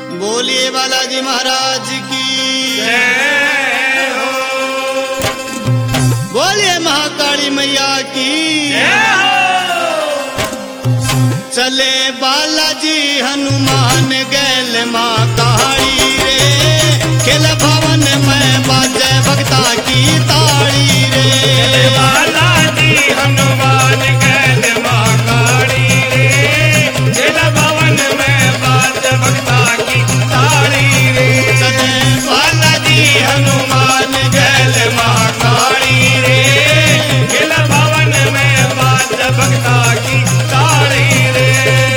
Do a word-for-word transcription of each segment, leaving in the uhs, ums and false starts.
बोलिए बालाजी महाराज की जय हो। बोलिए महाकाली मैया की जय हो। चले बालाजी हनुमान गैल माँ काली रे, खेल भवन में बाजे भक्ता की ताड़ी रे। बालाजी हनुमान गैल माँ काली रे, खेल भवन में बाजे भक्ता की ताड़ी रे। चले बालाजी हनुमान गैल माँ काली रे, खेल भवन में बाजे भक्ता की ताड़ी रे।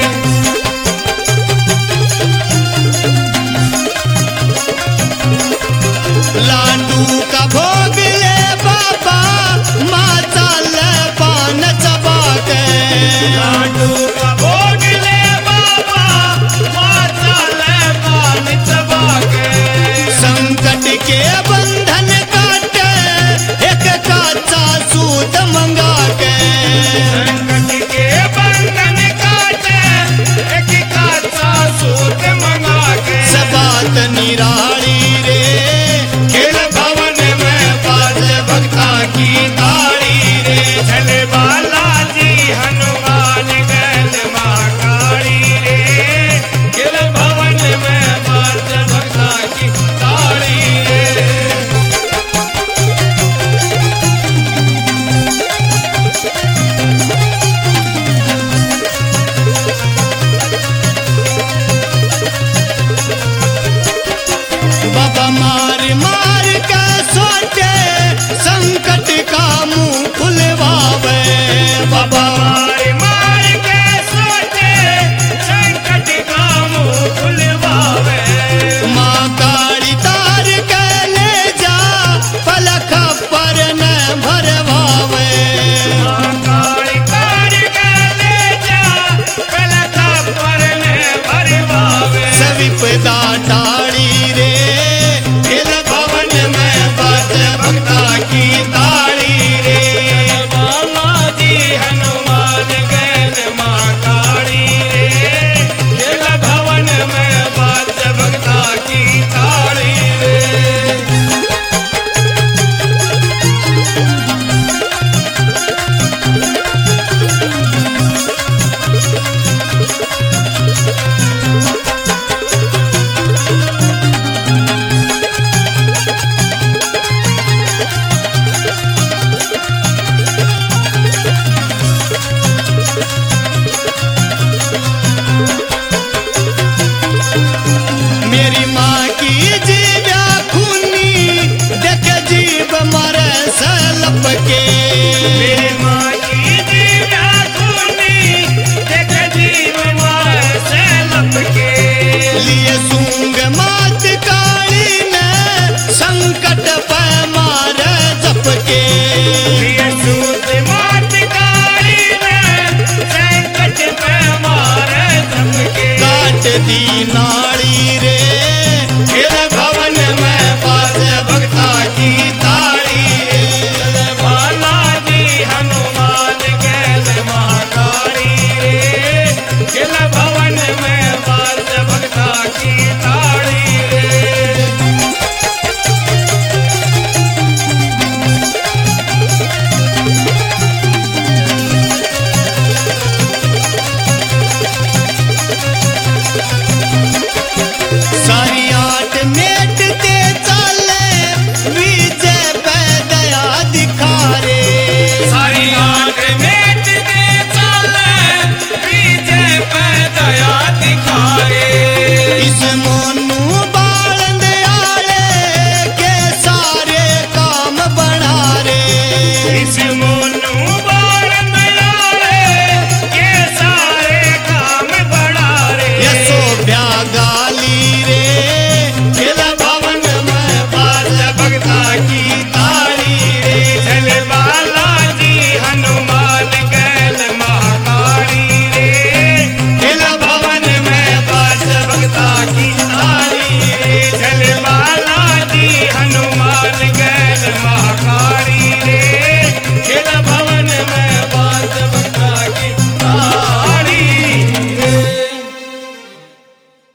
लाडू का भोग ले बाबा, माँ चाल पान चबा के। लाडू का भोग ले बाबा, माँ चाल पान चबा के। संकट के बंधन काटे, एक काचा सूत मंगा के। संकट के बंधन काटे, एक काचा सूत मंगा के। सबात निराली रे, खेल भवन में बाजे भक्ता की ताड़ी रे। चले बालाजी हनुमान गैल माँ काली रे, खेल भवन में बाजे भक्ता की ताड़ी रे। बाबा मार मार के सोचे, संकट का मुंह खुलवावे। बाबा मार मार के सोचे, संकट का मुंह खुलवावे। माँ काली तार के ले जा, पलक पर न भरवावे। माँ काली तार के ले जा, पलक पर ने भरवावे। सविपदा टाड़ी रे, खेल भवन में बाजे भक्ता की ताड़ी रे। बालाजी हनुमान गैल माँ काली रे, खेल भवन में बाजे भक्ता की ताड़ी रे। मेरी माँ की जीवा खूनी, देख जीव मरे से लपके। मेरी माँ की दिव्या खूनी, देख जीव मार से लपके। लिए सूंग मात काली ने, संकट पे मारे जपके। प्रिय सूत मात काली ने, संकट पे मारे झपके। काट दी नाड़ी रे, खेल भवन में बाजे भक्ता की ताड़ी रे। बालाजी हनुमान गैल माँ काली रे, खेल भवन में बाजे भक्ता की ताड़ी रे। सारी आठ मेट ते चले, विजय पे दया दिखा रे। सारी आंख मेट दे चले, विजय पे दया दिखाए। इस मोनू बालंद आले के सारे काम बना रे। इस मोनू बारन यारे, के सारे काम बड़ा रे। यशो भ्यागा